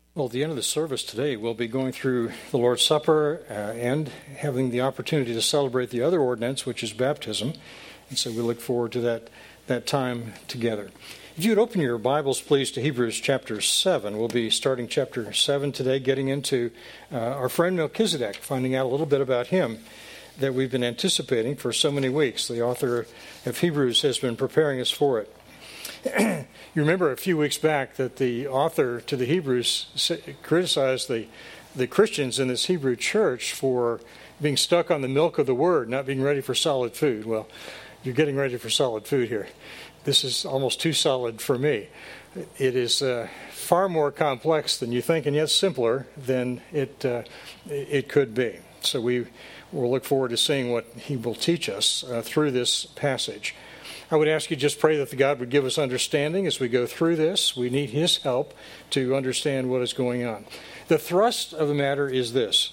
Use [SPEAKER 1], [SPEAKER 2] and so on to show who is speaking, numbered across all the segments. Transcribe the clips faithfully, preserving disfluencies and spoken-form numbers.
[SPEAKER 1] Well, at the end of the service today, we'll be going through the Lord's Supper uh, and having the opportunity to celebrate the other ordinance, which is baptism. And so we look forward to that, that time together. If you would open your Bibles, please, to Hebrews chapter seven. We'll be starting chapter seven today, getting into uh, our friend Melchizedek, finding out a little bit about him that we've been anticipating for so many weeks. The author of Hebrews has been preparing us for it. You remember a few weeks back that the author to the Hebrews criticized the, the Christians in this Hebrew church for being stuck on the milk of the Word, not being ready for solid food. Well, you're getting ready for solid food here. This is almost too solid for me. It is uh, far more complex than you think, and yet simpler than it uh, it could be. So we will look forward to seeing what he will teach us uh, through this passage. I would ask you just pray that the God would give us understanding as we go through this. We need his help to understand what is going on. The thrust of the matter is this.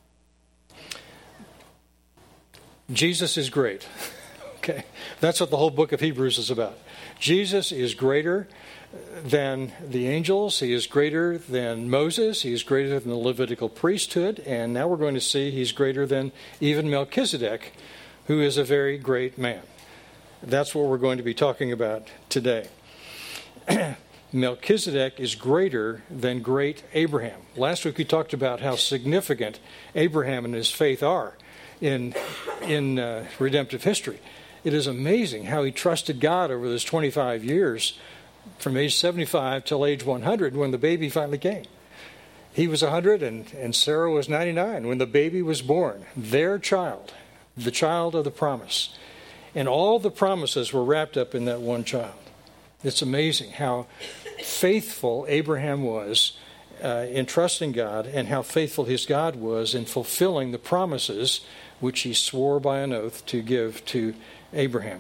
[SPEAKER 1] Jesus is great. Okay, that's what the whole book of Hebrews is about. Jesus is greater than the angels. He is greater than Moses. He is greater than the Levitical priesthood. And now we're going to see he's greater than even Melchizedek, who is a very great man. That's what we're going to be talking about today. Melchizedek is greater than great Abraham. Last week we talked about how significant Abraham and his faith are in, in uh, redemptive history. It is amazing how he trusted God over those twenty-five years, from age seventy-five till age one hundred, when the baby finally came. He was one hundred and, and Sarah was ninety-nine when the baby was born. Their child, the child of the promise. And all the promises were wrapped up in that one child. It's amazing how faithful Abraham was uh, in trusting God, and how faithful his God was in fulfilling the promises which he swore by an oath to give to Abraham.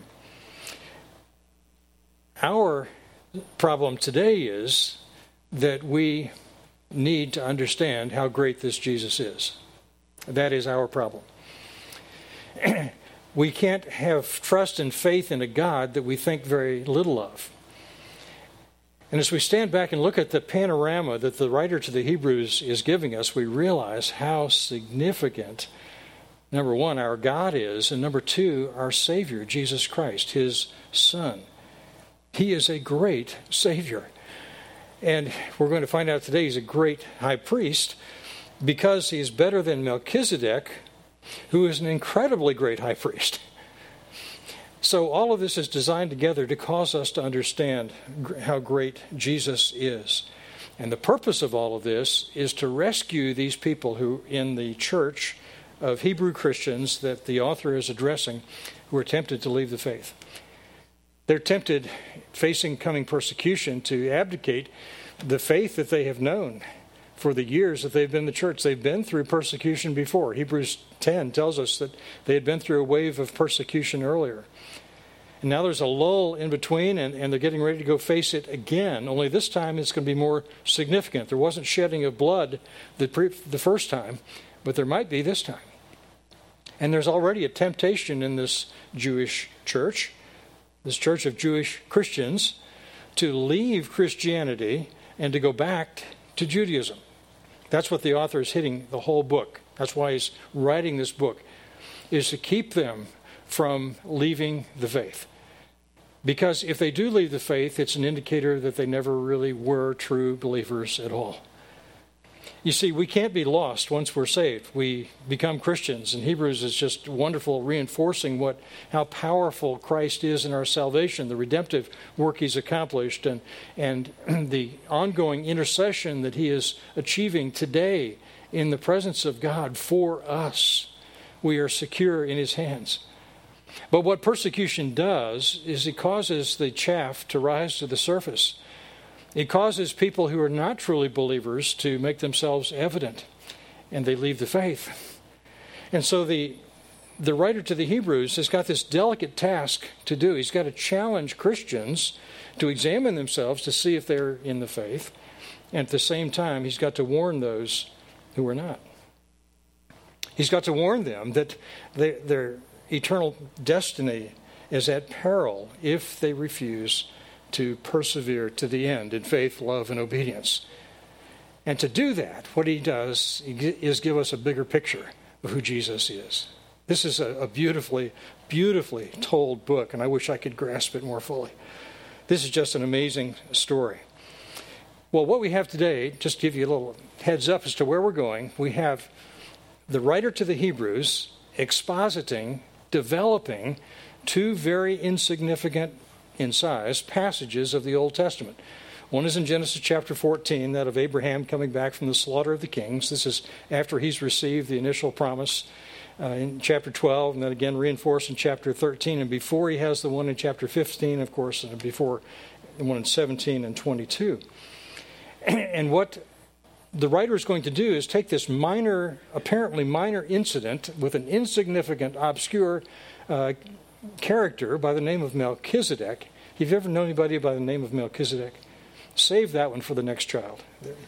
[SPEAKER 1] Our problem today is that we need to understand how great this Jesus is. That is our problem. We can't have trust and faith in a God that we think very little of. And as we stand back and look at the panorama that the writer to the Hebrews is giving us, we realize how significant, number one, our God is, and number two, our Savior, Jesus Christ, his Son. He is a great Savior. And we're going to find out today he's a great high priest because he's better than Melchizedek, who is an incredibly great high priest. So all of this is designed together to cause us to understand how great Jesus is. And the purpose of all of this is to rescue these people who, in the church of Hebrew Christians that the author is addressing, who are tempted to leave the faith. They're tempted, facing coming persecution, to abdicate the faith that they have known for the years that they've been in the church. They've been through persecution before. Hebrews ten tells us that they had been through a wave of persecution earlier. And now there's a lull in between, and, and they're getting ready to go face it again, only this time it's going to be more significant. There wasn't shedding of blood the, pre- the first time, but there might be this time. And there's already a temptation in this Jewish church, this church of Jewish Christians, to leave Christianity and to go back to Judaism. That's what the author is hitting the whole book. That's why he's writing this book, is to keep them from leaving the faith. Because if they do leave the faith, it's an indicator that they never really were true believers at all. You see, we can't be lost once we're saved. We become Christians, and Hebrews is just wonderful, reinforcing what how powerful Christ is in our salvation, the redemptive work he's accomplished, and, and the ongoing intercession that he is achieving today in the presence of God for us. We are secure in his hands. But what persecution does is it causes the chaff to rise to the surface. It causes people who are not truly believers to make themselves evident, and they leave the faith. And so the the writer to the Hebrews has got this delicate task to do. He's got to challenge Christians to examine themselves to see if they're in the faith. And at the same time, he's got to warn those who are not. He's got to warn them that they, their eternal destiny is at peril if they refuse to persevere to the end in faith, love, and obedience. And to do that, what he does is give us a bigger picture of who Jesus is. This is a, a beautifully, beautifully told book, and I wish I could grasp it more fully. This is just an amazing story. Well, what we have today, just to give you a little heads up as to where we're going, we have the writer to the Hebrews expositing, developing two very insignificant in size passages of the Old Testament. One is in Genesis chapter fourteen, that of Abraham coming back from the slaughter of the kings. This is after he's received the initial promise uh, in chapter twelve, and then again reinforced in chapter thirteen, and before he has the one in chapter fifteen, of course, and before the one in seventeen and twenty-two. And what the writer is going to do is take this minor, apparently minor incident with an insignificant, obscure uh, character by the name of Melchizedek. Have you ever known anybody by the name of Melchizedek? Save that one for the next child.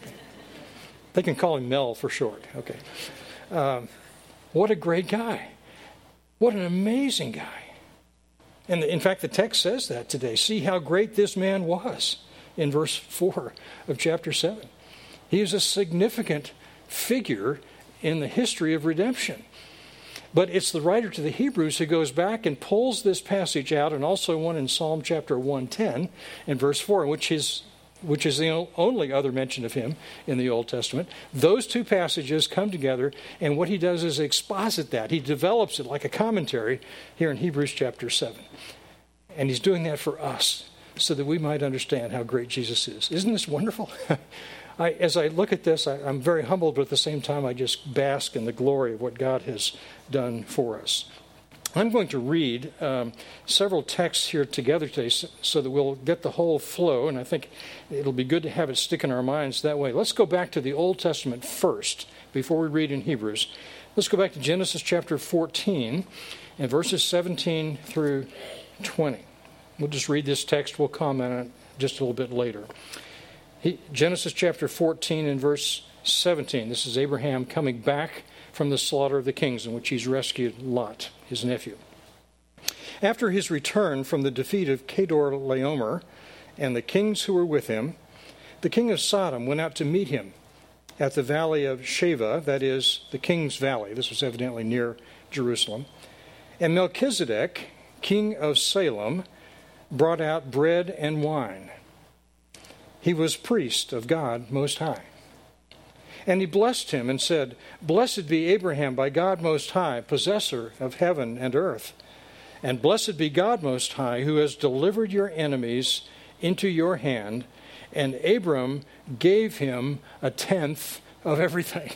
[SPEAKER 1] They can call him Mel for short. Okay. Um, what a great guy. What an amazing guy. And in fact, the text says that today. See how great this man was in verse four of chapter seven. He is a significant figure in the history of redemption. But it's the writer to the Hebrews who goes back and pulls this passage out, and also one in Psalm chapter one ten and verse four, which is which is the only other mention of him in the Old Testament. Those two passages come together, and what he does is exposit that. He develops it like a commentary here in Hebrews chapter seven. And he's doing that for us so that we might understand how great Jesus is. Isn't this wonderful? I, as I look at this, I, I'm very humbled, but at the same time, I just bask in the glory of what God has done for us. I'm going to read um, several texts here together today so, so that we'll get the whole flow, and I think it'll be good to have it stick in our minds that way. Let's go back to the Old Testament first before we read in Hebrews. Let's go back to Genesis chapter fourteen and verses seventeen through twenty. We'll just read this text. We'll comment on it just a little bit later. He, Genesis chapter fourteen and verse seventeen. This is Abraham coming back from the slaughter of the kings in which he's rescued Lot, his nephew. After his return from the defeat of Kedorlaomer and the kings who were with him, the king of Sodom went out to meet him at the valley of Sheva, that is, the king's valley. This was evidently near Jerusalem. And Melchizedek, king of Salem, brought out bread and wine. He was priest of God Most High. And he blessed him and said, Blessed be Abraham by God Most High, possessor of heaven and earth. And blessed be God Most High, who has delivered your enemies into your hand. And Abram gave him a tenth of everything.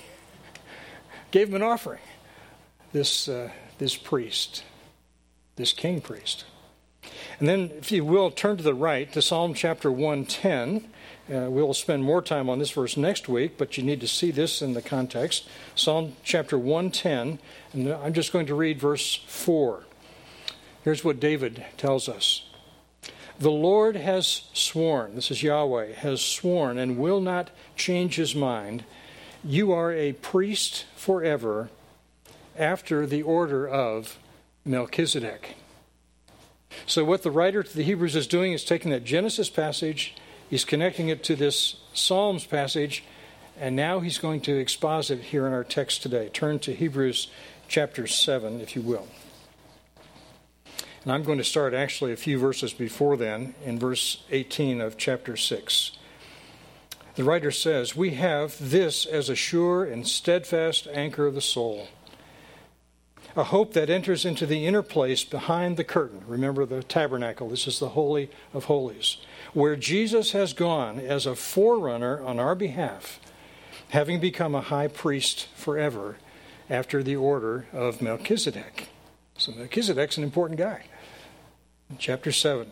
[SPEAKER 1] Gave him an offering. This, uh, this priest, this king priest. And then, if you will, turn to the right to Psalm chapter one ten. Uh, we'll spend more time on this verse next week, but you need to see this in the context. Psalm chapter one ten, and I'm just going to read verse four. Here's what David tells us. The Lord has sworn, this is Yahweh, has sworn and will not change his mind. You are a priest forever after the order of Melchizedek. So what the writer to the Hebrews is doing is taking that Genesis passage, he's connecting it to this Psalms passage, and now he's going to exposit it here in our text today. Turn to Hebrews chapter seven, if you will. And I'm going to start actually a few verses before then, in verse eighteen of chapter six. The writer says, We have this as a sure and steadfast anchor of the soul, a hope that enters into the inner place behind the curtain. Remember the tabernacle. This is the Holy of Holies, where Jesus has gone as a forerunner on our behalf, having become a high priest forever after the order of Melchizedek. So Melchizedek's an important guy. Chapter seven.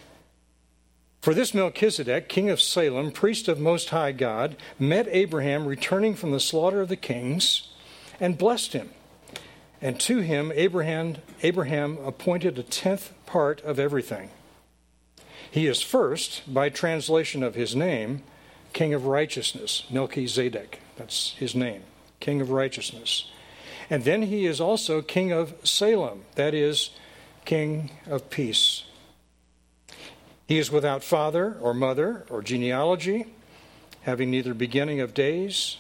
[SPEAKER 1] For this Melchizedek, king of Salem, priest of Most High God, met Abraham returning from the slaughter of the kings and blessed him. And to him Abraham, Abraham appointed a tenth part of everything. He is first, by translation of his name, King of Righteousness, Melchizedek. That's his name, King of Righteousness. And then he is also King of Salem, that is, King of Peace. He is without father or mother or genealogy, having neither beginning of days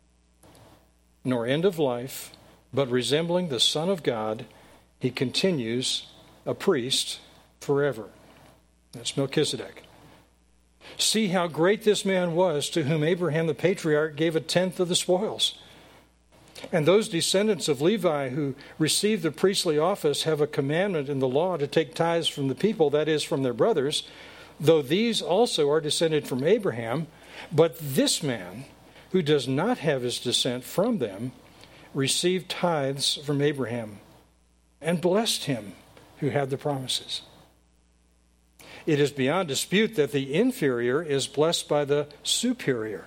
[SPEAKER 1] nor end of life, but resembling the Son of God, he continues a priest forever. That's Melchizedek. See how great this man was, to whom Abraham the patriarch gave a tenth of the spoils. And those descendants of Levi who received the priestly office have a commandment in the law to take tithes from the people, that is, from their brothers, though these also are descended from Abraham. But this man, who does not have his descent from them, received tithes from Abraham and blessed him who had the promises. It is beyond dispute that the inferior is blessed by the superior.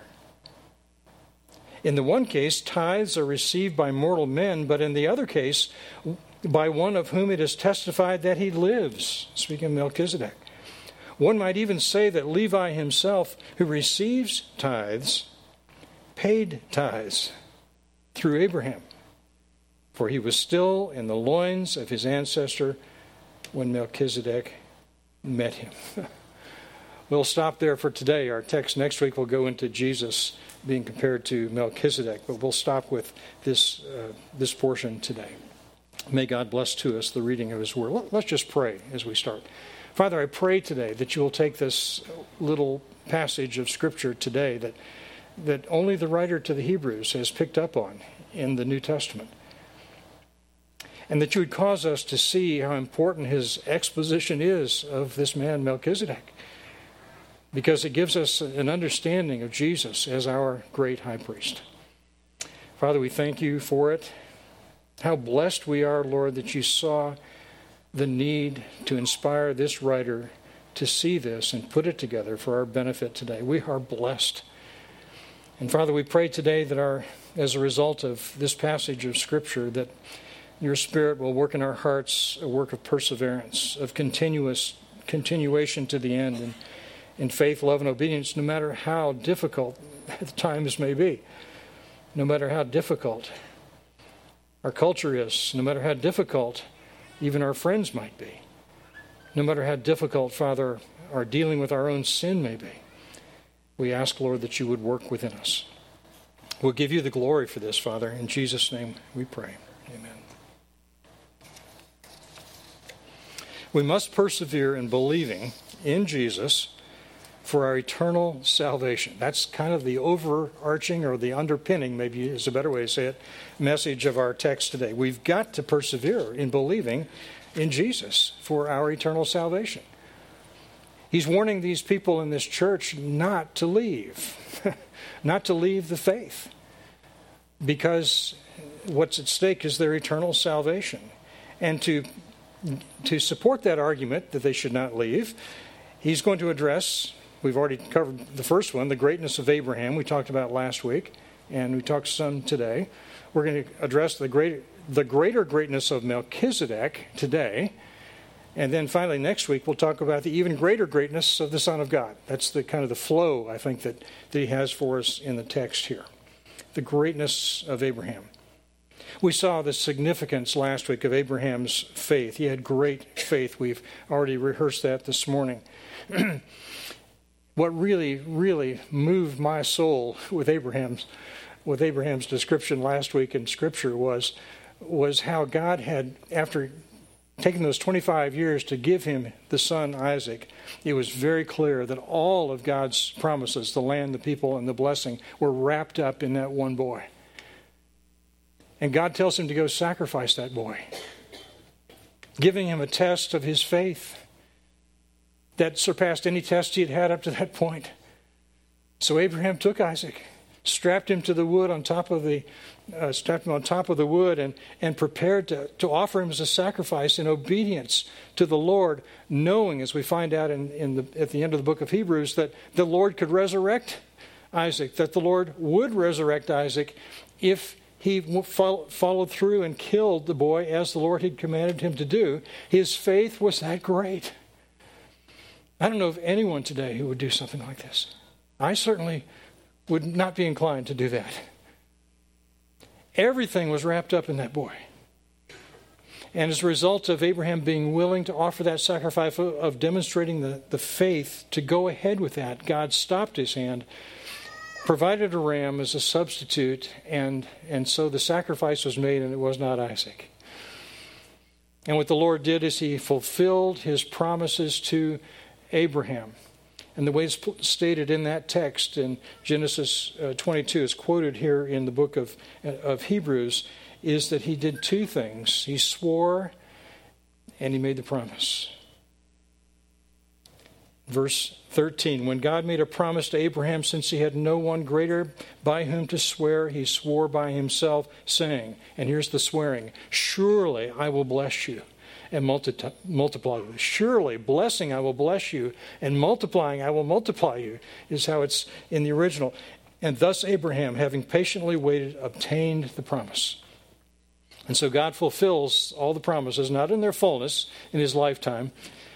[SPEAKER 1] In the one case, tithes are received by mortal men, but in the other case, by one of whom it is testified that he lives. Speaking of Melchizedek. One might even say that Levi himself, who receives tithes, paid tithes through Abraham, for he was still in the loins of his ancestor when Melchizedek met him. We'll stop there for today. Our text next week will go into Jesus being compared to Melchizedek, but we'll stop with this uh, this portion today. May God bless to us the reading of his word. Let's just pray as we start. Father, I pray today that you will take this little passage of Scripture today that that only the writer to the Hebrews has picked up on in the New Testament, and that you would cause us to see how important his exposition is of this man Melchizedek, because it gives us an understanding of Jesus as our great high priest. Father, we thank you for it. How blessed we are, Lord, that you saw the need to inspire this writer to see this and put it together for our benefit today. We are blessed. And Father, we pray today that our, as a result of this passage of Scripture, that your Spirit will work in our hearts a work of perseverance, of continuous continuation to the end, and in faith, love, and obedience, no matter how difficult the times may be, no matter how difficult our culture is, no matter how difficult even our friends might be, no matter how difficult, Father, our dealing with our own sin may be. We ask, Lord, that you would work within us. We'll give you the glory for this, Father. In Jesus' name we pray. Amen. We must persevere in believing in Jesus for our eternal salvation. That's kind of the overarching, or the underpinning, maybe is a better way to say it, message of our text today. We've got to persevere in believing in Jesus for our eternal salvation. He's warning these people in this church not to leave, not to leave the faith, because what's at stake is their eternal salvation. And to, to support that argument that they should not leave, he's going to address, we've already covered the first one, the greatness of Abraham, we talked about last week, and we talked some today. We're going to address the greater, the greater greatness of Melchizedek today. And then finally next week we'll talk about the even greater greatness of the Son of God. That's the kind of the flow, I think, that, that he has for us in the text here. The greatness of Abraham. We saw the significance last week of Abraham's faith. He had great faith. We've already rehearsed that this morning. What really, really moved my soul with Abraham's with Abraham's description last week in Scripture was, was how God had, after taking those twenty-five years to give him the son Isaac, it was very clear that all of God's promises, the land, the people, and the blessing, were wrapped up in that one boy. And God tells him to go sacrifice that boy, giving him a test of his faith that surpassed any test he had had up to that point. So Abraham took Isaac, strapped him to the wood on top of the uh, strapped him on top of the wood, and and prepared to to offer him as a sacrifice in obedience to the Lord, knowing, as we find out in, in the at the end of the book of Hebrews, that the Lord could resurrect Isaac, that the Lord would resurrect Isaac if he followed through and killed the boy as the Lord had commanded him to do. His faith was that great. I don't know of anyone today who would do something like this. I certainly would not be inclined to do that. Everything was wrapped up in that boy. And as a result of Abraham being willing to offer that sacrifice, of demonstrating the, the faith to go ahead with that, God stopped his hand provided a ram as a substitute, and, and so the sacrifice was made, and it was not Isaac. And what the Lord did is he fulfilled his promises to Abraham. And the way it's stated in that text in Genesis uh, twenty-two, is quoted here in the book of, of Hebrews, is that he did two things. He swore and he made the promise. Verse thirteen, when God made a promise to Abraham, since he had no one greater by whom to swear, he swore by himself, saying, and here's the swearing, surely I will bless you and multi- multiply you. Surely, blessing I will bless you, and multiplying I will multiply you, is how it's in the original. And thus Abraham, having patiently waited, obtained the promise. And so God fulfills all the promises, not in their fullness in his lifetime,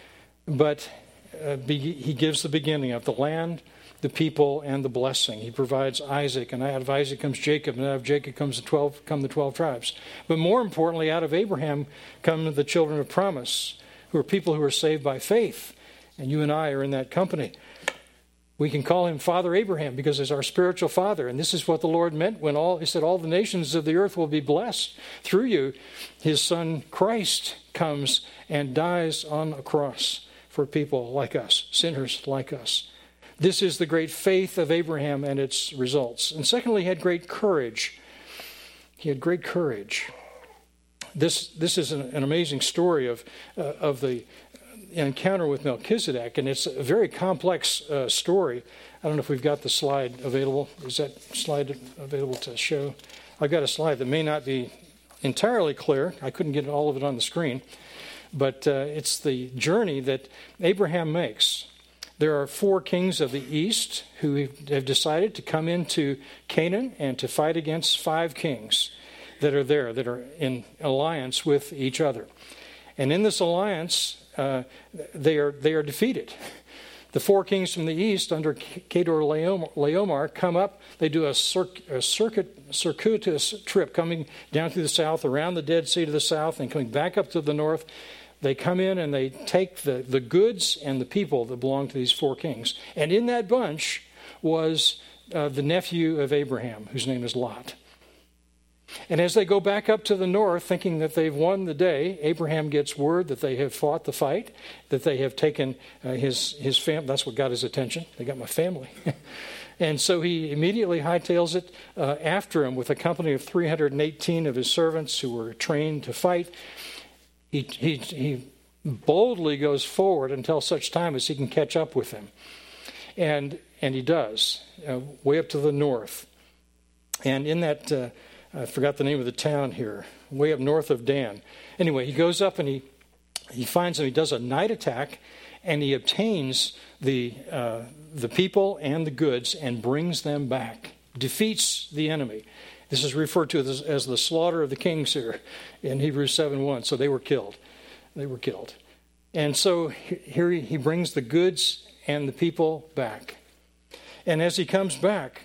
[SPEAKER 1] but uh, be, he gives the beginning of the land, the people, and the blessing. He provides Isaac, and out of Isaac comes Jacob, and out of Jacob comes the twelve, come the twelve tribes. But more importantly, out of Abraham come the children of promise, who are people who are saved by faith. And you and I are in that company. We can call him Father Abraham because he's our spiritual father. And this is what the Lord meant when all, he said, all the nations of the earth will be blessed through you. His son Christ comes and dies on a cross for people like us, sinners like us. This is the great faith of Abraham and its results. And secondly, he had great courage. He had great courage. This this is an, an amazing story of uh, of the encounter with Melchizedek, and it's a very complex uh, story. I don't know if we've got the slide available. Is that slide available to show? I've got a slide that may not be entirely clear. I couldn't get all of it on the screen. But uh, it's the journey that Abraham makes. There are four kings of the east who have decided to come into Canaan and to fight against five kings that are there, that are in alliance with each other. And in this alliance, uh, they are they are defeated. The four kings from the east under Kedor Laomar come up. They do a, circ, a circuit, circuitous trip coming down through the south, around the Dead Sea to the south, and coming back up to the north. They come in and they take the, the goods and the people that belong to these four kings. And in that bunch was uh, the nephew of Abraham, whose name is Lot. And as they go back up to the north, thinking that they've won the day, Abraham gets word that they have fought the fight, that they have taken uh, his, his family. That's what got his attention. They got my family. And so he immediately hightails it uh, after him with a company of three hundred eighteen of his servants who were trained to fight. He, he, he boldly goes forward until such time as he can catch up with them. And, and he does, uh, way up to the north. And in that... Uh, I forgot the name of the town here, way up north of Dan. Anyway, he goes up and he he finds them. He does a night attack, and he obtains the uh, the people and the goods and brings them back, defeats the enemy. This is referred to as, as the slaughter of the kings here in Hebrews seven one. So they were killed. They were killed. And so here he, he brings the goods and the people back. And as he comes back,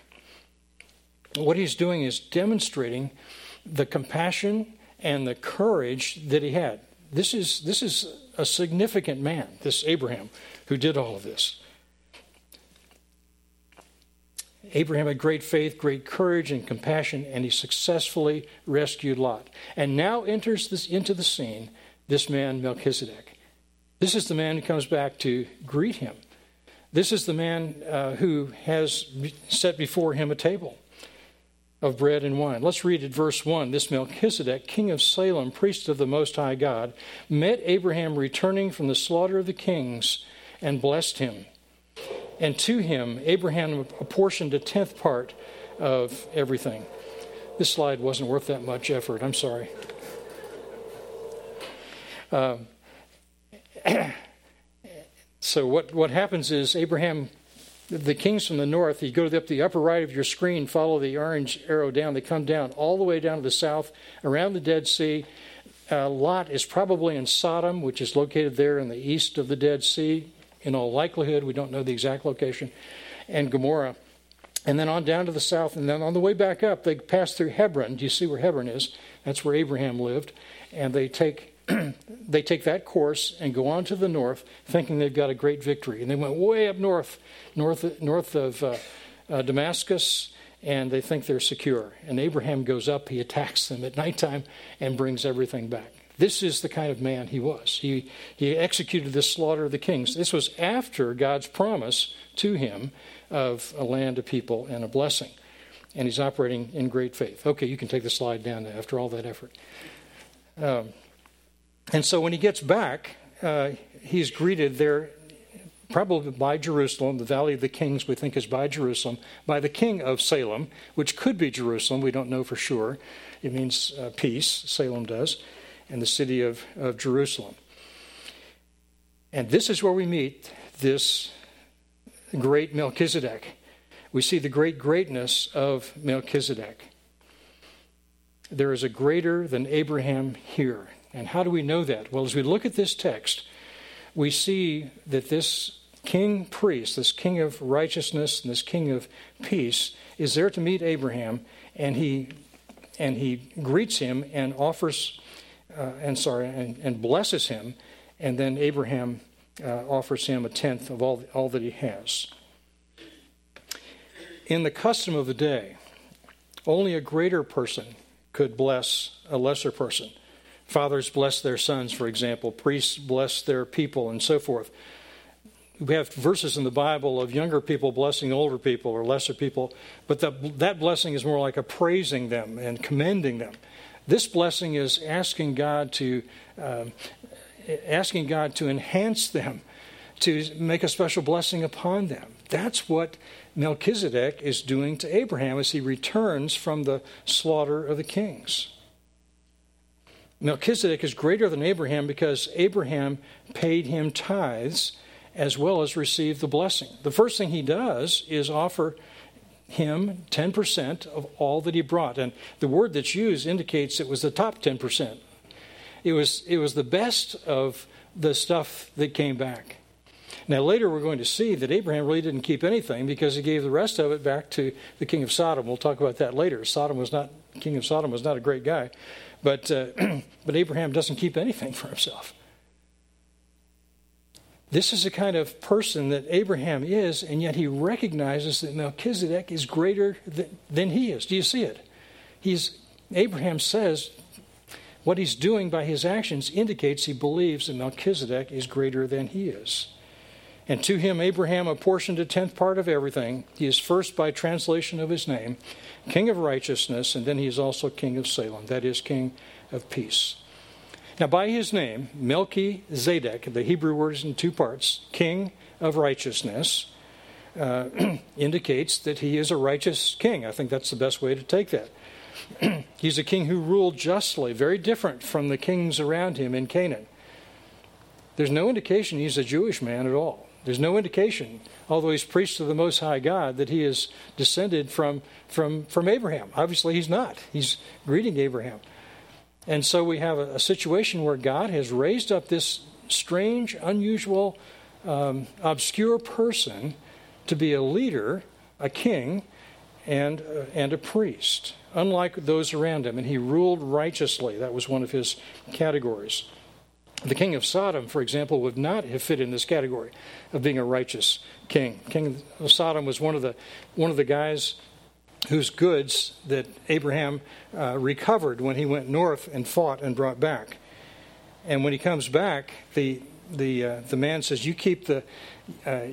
[SPEAKER 1] what he's doing is demonstrating the compassion and the courage that he had. This is this is a significant man, this Abraham, who did all of this. Abraham had great faith, great courage, and compassion, and he successfully rescued Lot. And now enters this into the scene this man, Melchizedek. This is the man who comes back to greet him. This is the man uh, who has set before him a table of bread and wine. Let's read it, verse one. This Melchizedek, king of Salem, priest of the Most High God, met Abraham returning from the slaughter of the kings and blessed him. And to him, Abraham apportioned a tenth part of everything. This slide wasn't worth that much effort. I'm sorry. Uh, so what, what happens is Abraham... The kings from the north, you go up the upper right of your screen, follow the orange arrow down. They come down all the way down to the south, around the Dead Sea. Uh, Lot is probably in Sodom, which is located there in the east of the Dead Sea. In all likelihood, we don't know the exact location. And Gomorrah. And then on down to the south. And then on the way back up, they pass through Hebron. Do you see where Hebron is? That's where Abraham lived. And they take... they take that course and go on to the north, thinking they've got a great victory. And they went way up north, north, north of uh, uh, Damascus, and they think they're secure. And Abraham goes up, he attacks them at nighttime, and brings everything back. This is the kind of man he was. He, he executed this slaughter of the kings. This was after God's promise to him of a land, a people, and a blessing. And he's operating in great faith. Okay, you can take the slide down after all that effort. Um, and so when he gets back, uh, he's greeted there probably by Jerusalem. The Valley of the Kings, we think, is by Jerusalem, by the king of Salem, which could be Jerusalem. We don't know for sure. It means uh, peace, Salem does, and the city of, of Jerusalem. And this is where we meet this great Melchizedek. We see the great greatness of Melchizedek. There is a greater than Abraham here. And how do we know that? Well, as we look at this text, we see that this king priest, this king of righteousness, and this king of peace, is there to meet Abraham, and he and he greets him and offers, uh, and sorry, and, and blesses him, and then Abraham uh, offers him a tenth of all all that he has. In the custom of the day, only a greater person could bless a lesser person. Fathers bless their sons, for example. Priests bless their people, and so forth. We have verses in the Bible of younger people blessing older people or lesser people, but the, that blessing is more like a praising them and commending them. This blessing is asking God to uh, asking God to enhance them, to make a special blessing upon them. That's what Melchizedek is doing to Abraham as he returns from the slaughter of the kings. Melchizedek is greater than Abraham because Abraham paid him tithes as well as received the blessing. The first thing he does is offer him ten percent of all that he brought. And the word that's used indicates it was the top ten percent. It was, it was the best of the stuff that came back. Now, later we're going to see that Abraham really didn't keep anything because he gave the rest of it back to the king of Sodom. We'll talk about that later. Sodom was not, king of Sodom was not a great guy. But, uh, but Abraham doesn't keep anything for himself. This is the kind of person that Abraham is, and yet he recognizes that Melchizedek is greater than, than he is. Do you see it? He's, Abraham says what he's doing by his actions indicates he believes that Melchizedek is greater than he is. And to him, Abraham apportioned a tenth part of everything. He is first, by translation of his name, King of Righteousness, and then he is also King of Salem, that is, King of Peace. Now, by his name, Melchizedek, the Hebrew word is in two parts, King of Righteousness, uh, indicates that he is a righteous king. I think that's the best way to take that. He's a king who ruled justly, very different from the kings around him in Canaan. There's no indication he's a Jewish man at all. There's no indication, although he's priest of the Most High God, that he is descended from, from, from Abraham. Obviously, he's not. He's greeting Abraham. And so we have a, a situation where God has raised up this strange, unusual, um, obscure person to be a leader, a king, and, uh, and a priest, unlike those around him. And he ruled righteously. That was one of his categories. The king of Sodom, for example, would not have fit in this category of being a righteous king. King of Sodom was one of the one of the guys whose goods that Abraham uh, recovered when he went north and fought and brought back. And when he comes back, the the uh, the man says, "You keep the uh, uh,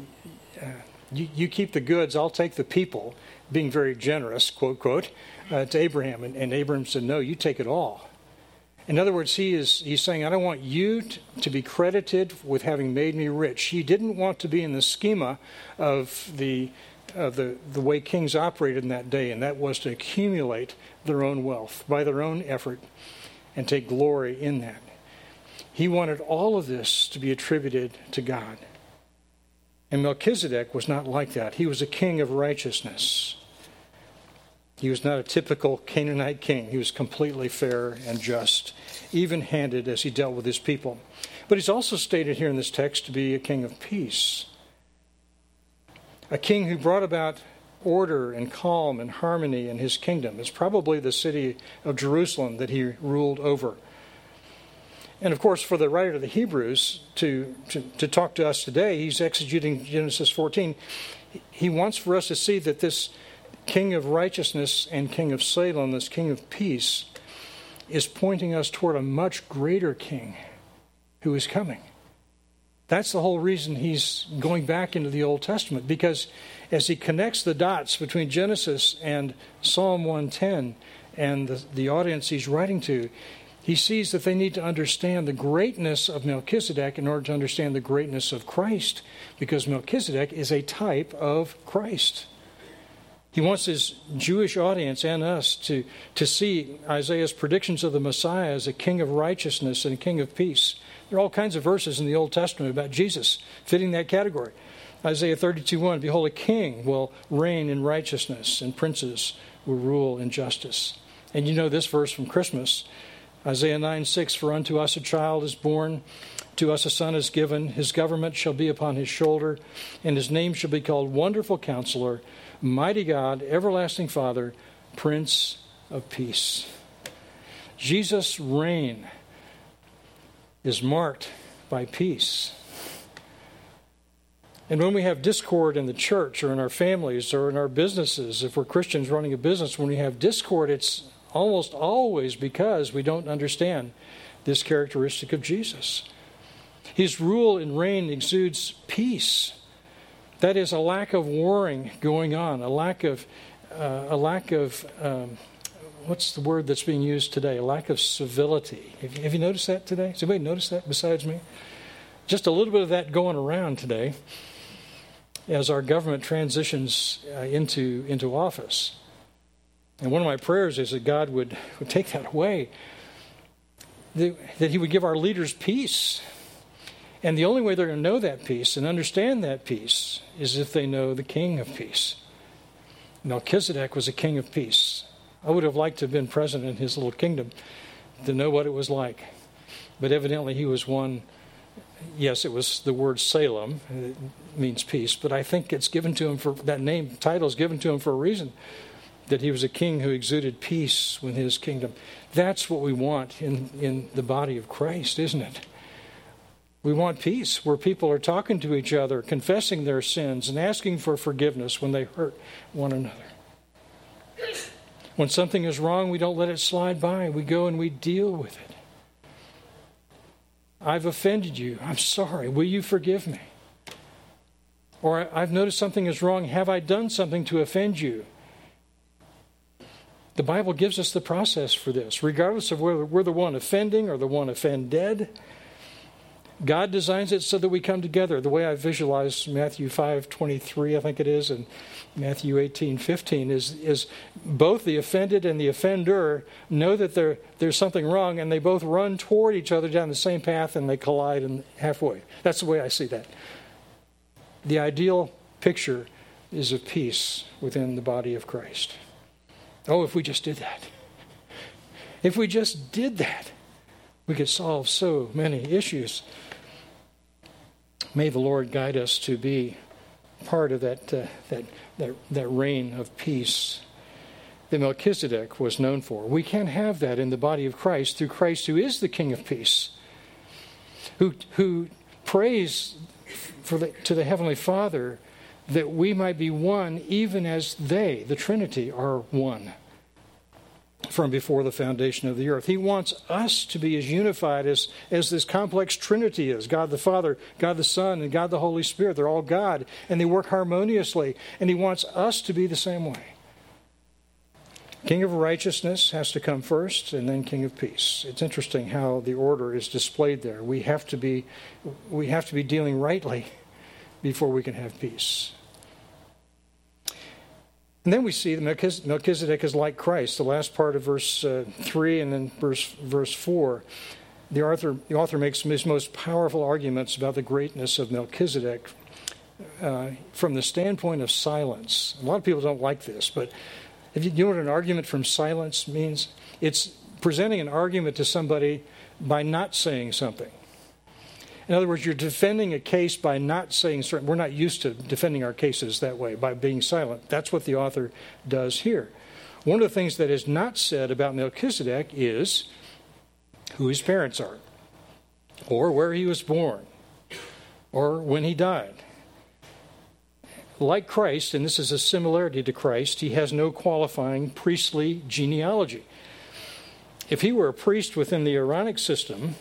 [SPEAKER 1] you, you keep the goods. I'll take the people." Being very generous, quote quote, uh, to Abraham, and, and Abraham said, "No, you take it all." In other words, he is he's saying, I don't want you t- to be credited with having made me rich. He didn't want to be in the schema of the of the, the way kings operated in that day, and that was to accumulate their own wealth by their own effort and take glory in that. He wanted all of this to be attributed to God. And Melchizedek was not like that. He was a king of righteousness. He was not a typical Canaanite king. He was completely fair and just, even-handed as he dealt with his people. But he's also stated here in this text to be a king of peace. A king who brought about order and calm and harmony in his kingdom. It's probably the city of Jerusalem that he ruled over. And of course, for the writer of the Hebrews to, to, to talk to us today, he's exegeting Genesis fourteen. he wants for us to see that this King of righteousness and King of Salem, this King of peace, is pointing us toward a much greater King who is coming. That's the whole reason he's going back into the Old Testament, because as he connects the dots between Genesis and Psalm one ten and the, the audience he's writing to, he sees that they need to understand the greatness of Melchizedek in order to understand the greatness of Christ, because Melchizedek is a type of Christ. He wants his Jewish audience and us to, to see Isaiah's predictions of the Messiah as a king of righteousness and a king of peace. There are all kinds of verses in the Old Testament about Jesus fitting that category. Isaiah thirty-two one, behold, a king will reign in righteousness, and princes will rule in justice. And you know this verse from Christmas, Isaiah nine six, for unto us a child is born, to us a son is given, his government shall be upon his shoulder, and his name shall be called Wonderful Counselor, Mighty God, Everlasting Father, Prince of Peace. Jesus' reign is marked by peace. And when we have discord in the church or in our families or in our businesses, if we're Christians running a business, when we have discord, it's almost always because we don't understand this characteristic of Jesus. His rule and reign exudes peace. That is a lack of warring going on, a lack of, uh, a lack of, um, what's the word that's being used today? A lack of civility. Have you, have you noticed that today? Has anybody noticed that besides me? Just a little bit of that going around today as our government transitions uh, into, into office. And one of my prayers is that God would, would take that away, that, that he would give our leaders peace. And the only way they're going to know that peace and understand that peace is if they know the King of Peace. Melchizedek was a king of peace. I would have liked to have been present in his little kingdom to know what it was like. But evidently he was one, yes, it was the word Salem, it means peace, but I think it's given to him for, that name, title is given to him for a reason, that he was a king who exuded peace with his kingdom. That's what we want in, in the body of Christ, isn't it? We want peace where people are talking to each other, confessing their sins, and asking for forgiveness when they hurt one another. When something is wrong, we don't let it slide by. We go and we deal with it. I've offended you. I'm sorry. Will you forgive me? Or I've noticed something is wrong. Have I done something to offend you? The Bible gives us the process for this, regardless of whether we're the one offending or the one offended. God designs it so that we come together. The way I visualize Matthew five twenty-three, I think it is, and Matthew eighteen fifteen is is both the offended and the offender know that there there's something wrong, and they both run toward each other down the same path, and they collide in halfway. That's the way I see that. The ideal picture is of peace within the body of Christ. Oh, if we just did that. If we just did that, we could solve so many issues. May the Lord guide us to be part of that, uh, that, that, that reign of peace that Melchizedek was known for. We can have that in the body of Christ through Christ, who is the King of peace, who, who prays for the, to the Heavenly Father that we might be one even as they, the Trinity, are one from before the foundation of the earth. He wants us to be as unified as, as this complex Trinity is. God the Father, God the Son, and God the Holy Spirit. They're all God, and they work harmoniously. And he wants us to be the same way. King of righteousness has to come first, and then King of peace. It's interesting how the order is displayed there. We have to be, we have to be dealing rightly before we can have peace. And then we see that Melchizedek is like Christ. The last part of verse uh, three and then verse verse four, the author, the author makes his most powerful arguments about the greatness of Melchizedek uh, from the standpoint of silence. A lot of people don't like this, but if you, you know what an argument from silence means? It's presenting an argument to somebody by not saying something. In other words, you're defending a case by not saying certain. We're not used to defending our cases that way, by being silent. That's what the author does here. One of the things that is not said about Melchizedek is who his parents are, or where he was born, or when he died. Like Christ, and this is a similarity to Christ, he has no qualifying priestly genealogy. If he were a priest within the Aaronic system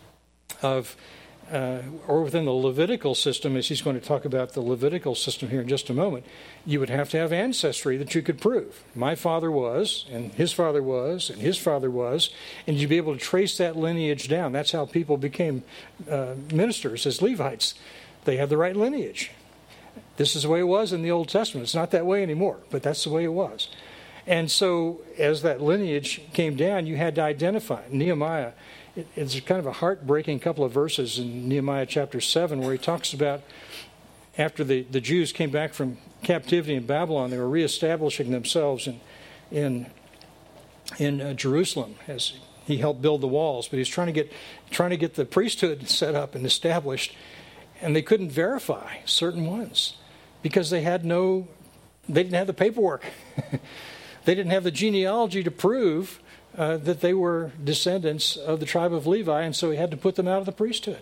[SPEAKER 1] of, uh, or within the Levitical system, as he's going to talk about the Levitical system here in just a moment, you would have to have ancestry that you could prove. My father was, and his father was, and his father was, and you'd be able to trace that lineage down. That's how people became uh, ministers as Levites. They had the right lineage. This is the way it was in the Old Testament. It's not that way anymore, but that's the way it was. And so as that lineage came down, you had to identify. Nehemiah, it, it's kind of a heartbreaking couple of verses in Nehemiah chapter seven where he talks about after the, the Jews came back from captivity in Babylon, they were reestablishing themselves in, in, in uh, Jerusalem as he helped build the walls. But he's trying to get trying to get the priesthood set up and established, and they couldn't verify certain ones because they had no, they didn't have the paperwork. They didn't have the genealogy to prove uh, that they were descendants of the tribe of Levi, and so he had to put them out of the priesthood.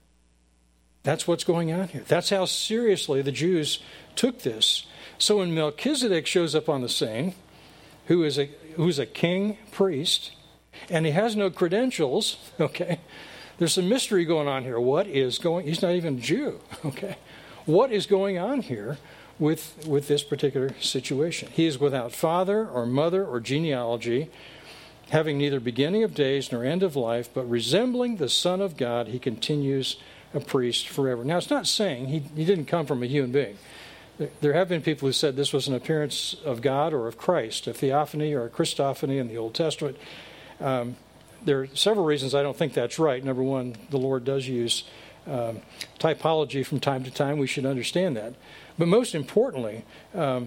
[SPEAKER 1] That's what's going on here. That's how seriously the Jews took this. So when Melchizedek shows up on the scene, who is a who's a king priest, and he has no credentials, okay, there's some mystery going on here. What is going, he's not even a Jew, okay? What is going on here with, with this particular situation? He is without father or mother or genealogy, having neither beginning of days nor end of life, but resembling the Son of God, he continues a priest forever. Now, it's not saying he, he didn't come from a human being. There have been people who said this was an appearance of God or of Christ, a theophany or a Christophany in the Old Testament. Um, there are several reasons I don't think that's right. Number one, the Lord does use um, typology from time to time. We should understand that. But most importantly, um,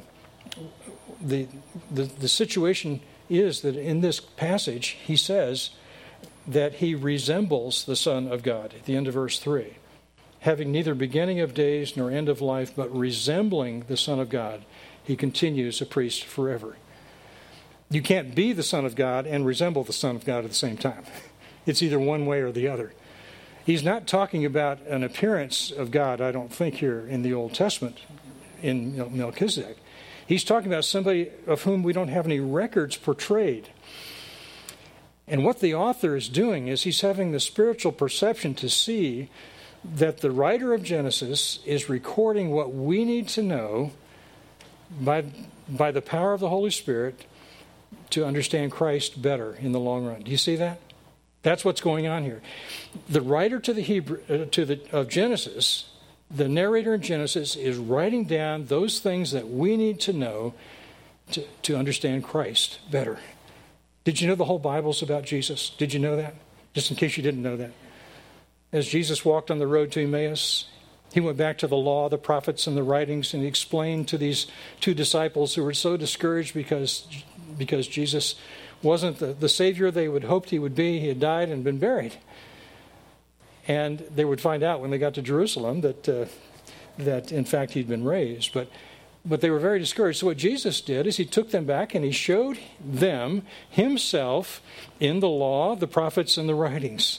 [SPEAKER 1] the, the the situation is that in this passage, he says that he resembles the Son of God at the end of verse three. Having neither beginning of days nor end of life, but resembling the Son of God, he continues a priest forever. You can't be the Son of God and resemble the Son of God at the same time. It's either one way or the other. He's not talking about an appearance of God, I don't think, here in the Old Testament, in Melchizedek. He's talking about somebody of whom we don't have any records portrayed. And what the author is doing is he's having the spiritual perception to see that the writer of Genesis is recording what we need to know by, by the power of the Holy Spirit to understand Christ better in the long run. Do you see that? That's what's going on here. The writer to the Hebrew uh, to the of Genesis, the narrator in Genesis, is writing down those things that we need to know to, to understand Christ better. Did you know the whole Bible's about Jesus? Did you know that? Just in case you didn't know that. As Jesus walked on the road to Emmaus, he went back to the law, the prophets, and the writings, and he explained to these two disciples who were so discouraged because, because Jesus wasn't the, the Savior they would hoped he would be. He had died and been buried. And they would find out when they got to Jerusalem that, uh, that in fact, he'd been raised. But But they were very discouraged. So what Jesus did is he took them back and he showed them himself in the law, the prophets, and the writings.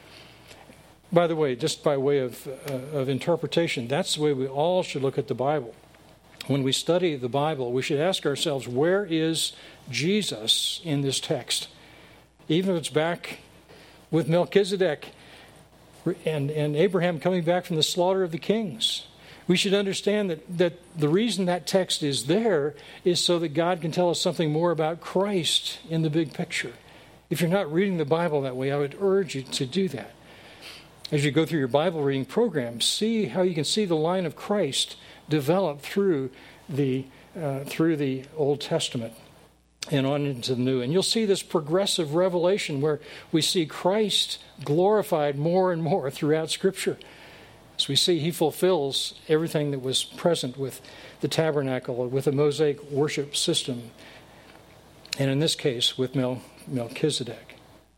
[SPEAKER 1] By the way, just by way of, uh, of interpretation, that's the way we all should look at the Bible. When we study the Bible, we should ask ourselves, where is Jesus in this text? Even if it's back with Melchizedek and, and Abraham coming back from the slaughter of the kings. We should understand that, that the reason that text is there is so that God can tell us something more about Christ in the big picture. If you're not reading the Bible that way, I would urge you to do that. As you go through your Bible reading program, see how you can see the line of Christ develop through the uh, through the Old Testament and on into the New. And you'll see this progressive revelation where we see Christ glorified more and more throughout Scripture. As we see, he fulfills everything that was present with the tabernacle, with the Mosaic worship system, and in this case, with Mel- Melchizedek.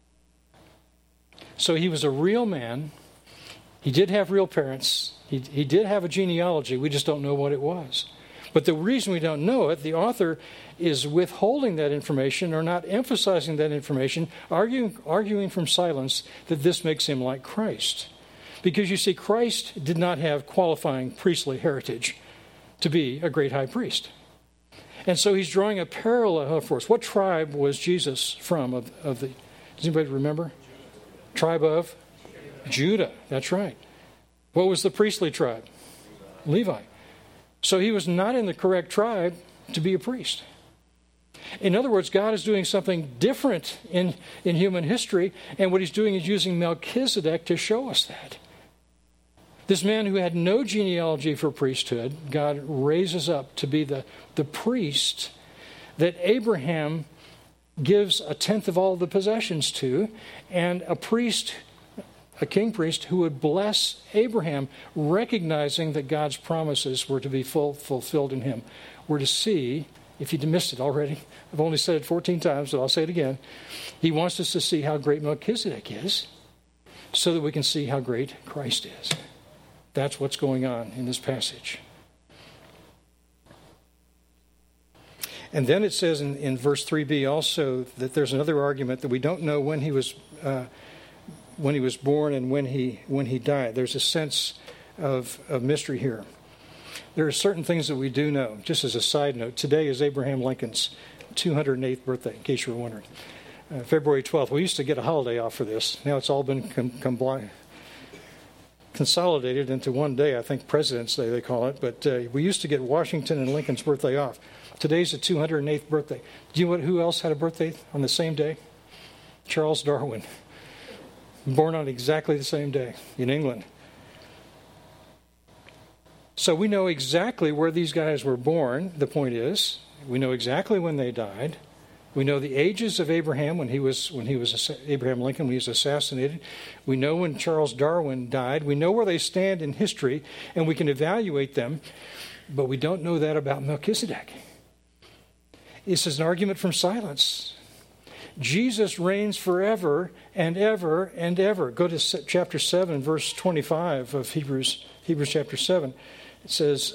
[SPEAKER 1] So he was a real man. He did have real parents. He, he did have a genealogy. We just don't know what it was. But the reason we don't know it, the author is withholding that information or not emphasizing that information, arguing, arguing from silence that this makes him like Christ. Because you see, Christ did not have qualifying priestly heritage. to be a great high priest. And so he's drawing a parallel for us. What tribe was Jesus from? Of, of the, does anybody remember? Tribe of Judah. That's right. What was the priestly tribe? Levi. So he was not in the correct tribe to be a priest. In other words, God is doing something different in, in human history, and what he's doing is using Melchizedek to show us that. This man who had no genealogy for priesthood, God raises up to be the, the priest that Abraham gives a tenth of all the possessions to, and a priest, a king priest, who would bless Abraham, recognizing that God's promises were to be full, fulfilled in him. We're to see, if you missed it already, I've only said it fourteen times, but I'll say it again. He wants us to see how great Melchizedek is, so that we can see how great Christ is. That's what's going on in this passage. And then it says in, in verse three b also that there's another argument that we don't know when he was uh, when he was born and when he when he died. There's a sense of, of mystery here. There are certain things that we do know. Just as a side note, today is Abraham Lincoln's two hundred eighth birthday, in case you were wondering. Uh, February twelfth. We used to get a holiday off for this. Now it's all been com- combined. consolidated into one day, I think President's Day they call it, but uh, we used to get Washington and Lincoln's birthday off. Today's the two hundred eighth birthday. Do you know what, who else had a birthday on the same day? Charles Darwin, born on exactly the same day in England. So we know exactly where these guys were born, the point is. We know exactly when they died. We know the ages of Abraham when he was when he was Abraham Lincoln when he was assassinated. We know when Charles Darwin died. We know where they stand in history, and we can evaluate them, but we don't know that about Melchizedek. This is an argument from silence. Jesus reigns forever and ever and ever. Go to chapter seven, verse twenty-five of Hebrews, Hebrews chapter seven. It says,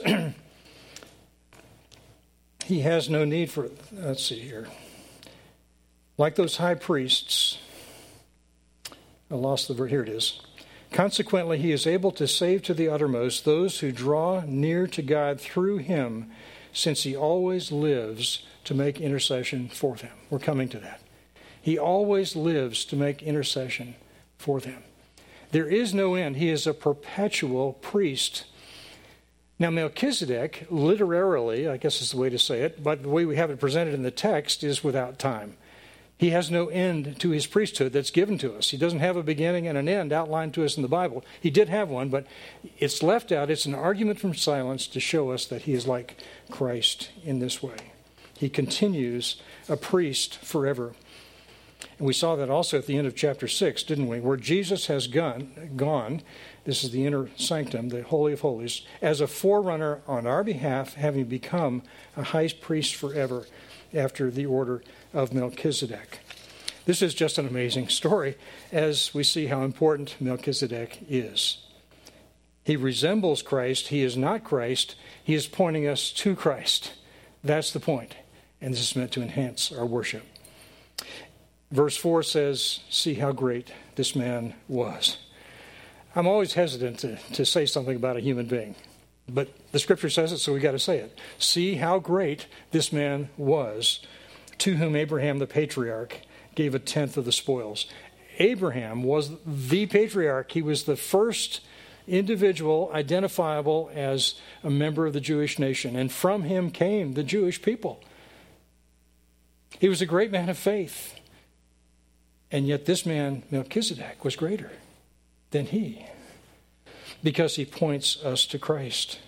[SPEAKER 1] he has no need for, let's see here. Like those high priests, I lost the word, here it is. Consequently, he is able to save to the uttermost those who draw near to God through him, since he always lives to make intercession for them. We're coming to that. He always lives to make intercession for them. There is no end. He is a perpetual priest. Now, Melchizedek, literally, I guess is the way to say it, but the way we have it presented in the text is without time. He has no end to his priesthood that's given to us. He doesn't have a beginning and an end outlined to us in the Bible. He did have one, but it's left out. It's an argument from silence to show us that he is like Christ in this way. He continues a priest forever. And we saw that also at the end of chapter six, didn't we? Where Jesus has gone, gone, this is the inner sanctum, the Holy of Holies, as a forerunner on our behalf, having become a high priest forever after the order of Melchizedek. This is just an amazing story as we see how important Melchizedek is. He resembles Christ. He is not Christ. He is pointing us to Christ. That's the point. And this is meant to enhance our worship. Verse four says, see how great this man was. I'm always hesitant to, to say something about a human being. But the scripture says it, so we got to say it. See how great this man was, to whom Abraham the patriarch gave a tenth of the spoils. Abraham was the patriarch. He was the first individual identifiable as a member of the Jewish nation. And from him came the Jewish people. He was a great man of faith. And yet this man, Melchizedek, was greater than he, because he points us to Christ.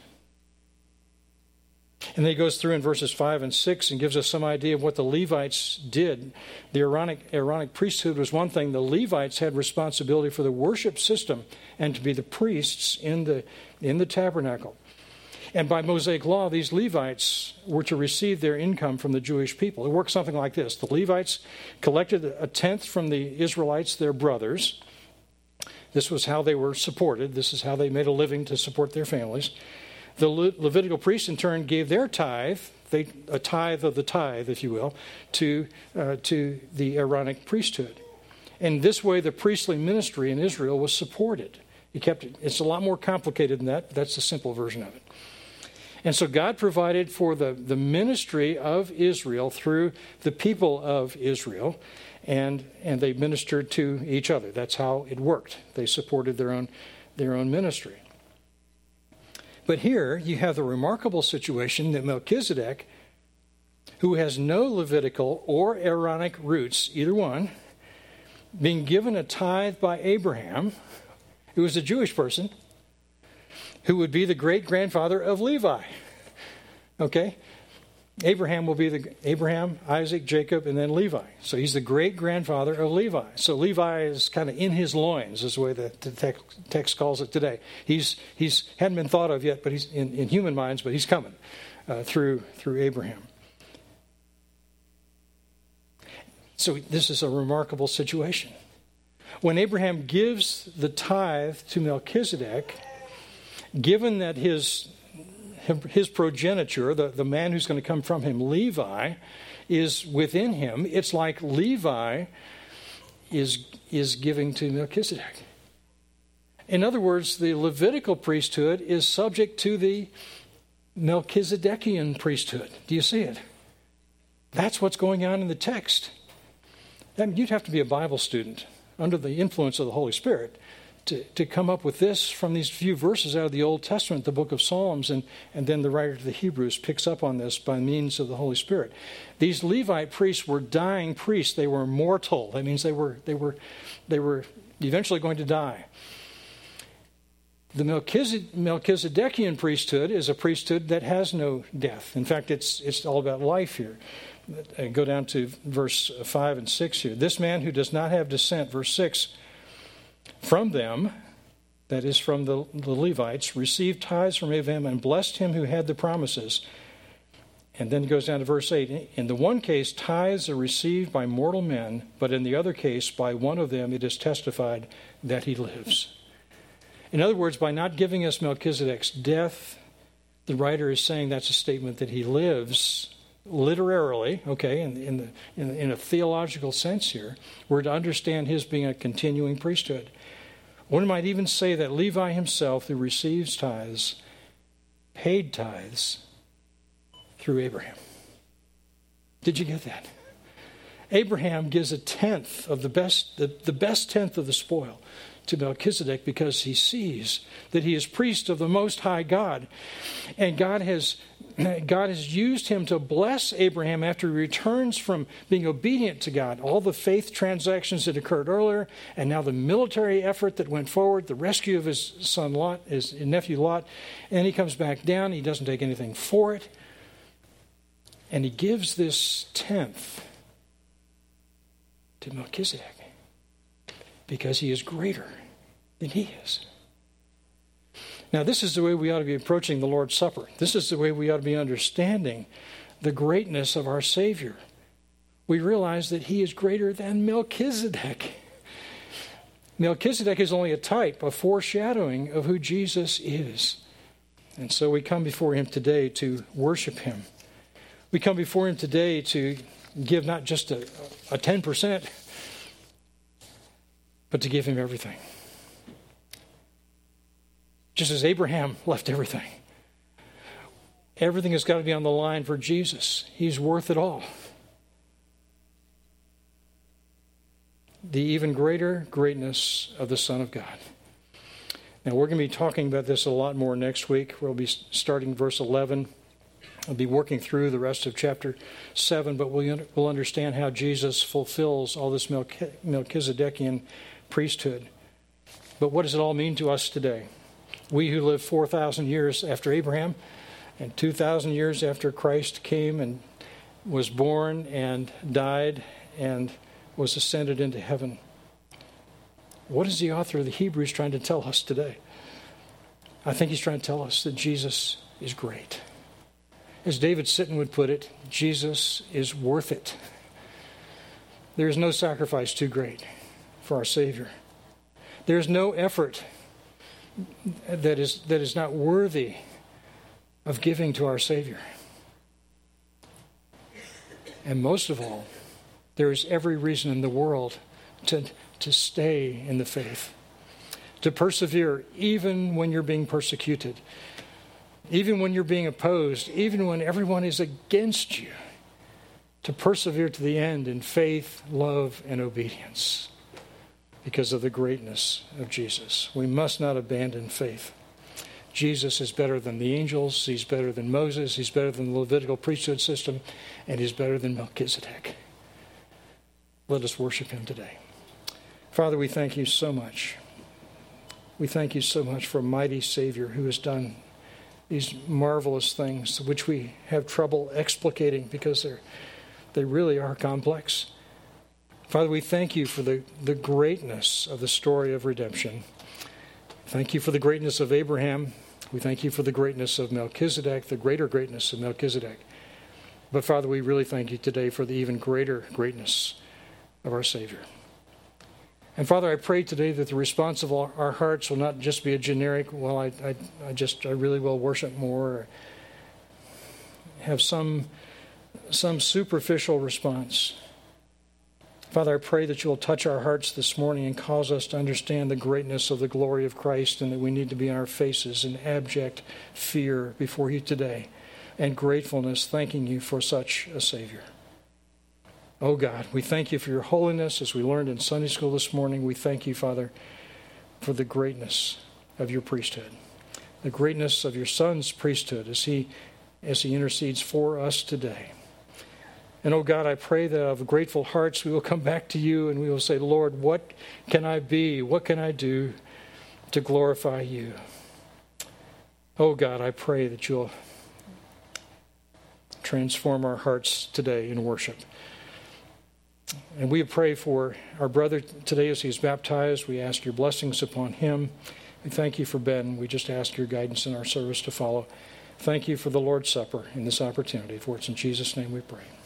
[SPEAKER 1] And then he goes through in verses five and six and gives us some idea of what the Levites did. The Aaronic, Aaronic priesthood was one thing. The Levites had responsibility for the worship system and to be the priests in the, in the tabernacle. And by Mosaic law, these Levites were to receive their income from the Jewish people. It worked something like this. The Levites collected a tenth from the Israelites, their brothers. This was how they were supported. This is how they made a living to support their families. The Le- Levitical priests, in turn, gave their tithe, they, a tithe of the tithe, if you will, to, uh, to the Aaronic priesthood. And this way, the priestly ministry in Israel was supported. It kept it, it's a lot more complicated than that, but that's the simple version of it. And so God provided for the, the ministry of Israel through the people of Israel, and, and they ministered to each other. That's how it worked. They supported their own, their own ministry. But here you have the remarkable situation that Melchizedek, who has no Levitical or Aaronic roots, either one, being given a tithe by Abraham, who was a Jewish person, who would be the great-grandfather of Levi. Okay? Abraham will be the Abraham, Isaac, Jacob, and then Levi. So he's the great-grandfather of Levi. So Levi is kind of in his loins, is the way the, the text, text calls it today. He's he's hadn't been thought of yet, but he's in, in human minds, but he's coming uh, through through Abraham. So this is a remarkable situation. When Abraham gives the tithe to Melchizedek, given that his his progeniture, the, the man who's going to come from him, Levi, is within him, it's like Levi is, is giving to Melchizedek. In other words, the Levitical priesthood is subject to the Melchizedekian priesthood. Do you see it? That's what's going on in the text. I mean, you'd have to be a Bible student under the influence of the Holy Spirit to, to come up with this from these few verses out of the Old Testament, the book of Psalms, and, and then the writer to the Hebrews picks up on this by means of the Holy Spirit. These Levite priests were dying priests. They were mortal. That means they were they were they were eventually going to die. The Melchizedekian priesthood is a priesthood that has no death. In fact, it's it's all about life here. Go down to verse five and six here. This man who does not have descent, verse six, from them, that is from the, the Levites, received tithes from Abraham and blessed him who had the promises. And then it goes down to verse eight. In the one case, tithes are received by mortal men, but in the other case, by one of them, it is testified that he lives. In other words, by not giving us Melchizedek's death, the writer is saying that's a statement that he lives literarily, okay, in, in, the, in, in a theological sense here. We're to understand his being a continuing priesthood. One might even say that Levi himself, who receives tithes, paid tithes through Abraham. Did you get that? Abraham gives a tenth of the best, the, the best tenth of the spoil to Melchizedek because he sees that he is priest of the Most High God. And God has God has used him to bless Abraham after he returns from being obedient to God. All the faith transactions that occurred earlier, and now the military effort that went forward, the rescue of his son Lot, his nephew Lot, and he comes back down. He doesn't take anything for it. And he gives this tenth to Melchizedek because he is greater than he is. Now, this is the way we ought to be approaching the Lord's Supper. This is the way we ought to be understanding the greatness of our Savior. We realize that he is greater than Melchizedek. Melchizedek is only a type, a foreshadowing of who Jesus is. And so we come before him today to worship him. We come before him today to give not just a, a ten percent, but to give him everything. Just as Abraham left everything. Everything has got to be on the line for Jesus. He's worth it all. The even greater greatness of the Son of God. Now, we're going to be talking about this a lot more next week. We'll be starting verse eleven. I'll be working through the rest of chapter seven, but we'll, we'll understand how Jesus fulfills all this Melchizedekian priesthood. But what does it all mean to us today? We who live four thousand years after Abraham and two thousand years after Christ came and was born and died and was ascended into heaven. What is the author of the Hebrews trying to tell us today? I think he's trying to tell us that Jesus is great. As David Sitton would put it, Jesus is worth it. There is no sacrifice too great for our Savior. There is no effort that is that is not worthy of giving to our Savior. And most of all, there is every reason in the world to, to stay in the faith, to persevere even when you're being persecuted. even when you're being opposed, even when everyone is against you, to persevere to the end in faith, love, and obedience because of the greatness of Jesus. We must not abandon faith. Jesus is better than the angels. He's better than Moses. He's better than the Levitical priesthood system. And he's better than Melchizedek. Let us worship him today. Father, we thank you so much. We thank you so much for a mighty Savior who has done these marvelous things, which we have trouble explicating because they're, they really are complex. Father, we thank you for the, the greatness of the story of redemption. Thank you for the greatness of Abraham. We thank you for the greatness of Melchizedek, the greater greatness of Melchizedek. But Father, we really thank you today for the even greater greatness of our Savior. And Father, I pray today that the response of our hearts will not just be a generic, well, I, I, I just, I really will worship more, or have some, some superficial response. Father, I pray that you will touch our hearts this morning and cause us to understand the greatness of the glory of Christ, and that we need to be on our faces in abject fear before you today and gratefulness, thanking you for such a Savior. Oh God, we thank you for your holiness as we learned in Sunday school this morning. We thank you, Father, for the greatness of your priesthood, the greatness of your Son's priesthood as he, as he intercedes for us today. And oh God, I pray that out of grateful hearts we will come back to you and we will say, Lord, what can I be? What can I do to glorify you? Oh God, I pray that you'll transform our hearts today in worship. And we pray for our brother today as he's baptized. We ask your blessings upon him. We thank you for Ben. We just ask your guidance in our service to follow. Thank you for the Lord's Supper and this opportunity. For it's in Jesus' name we pray.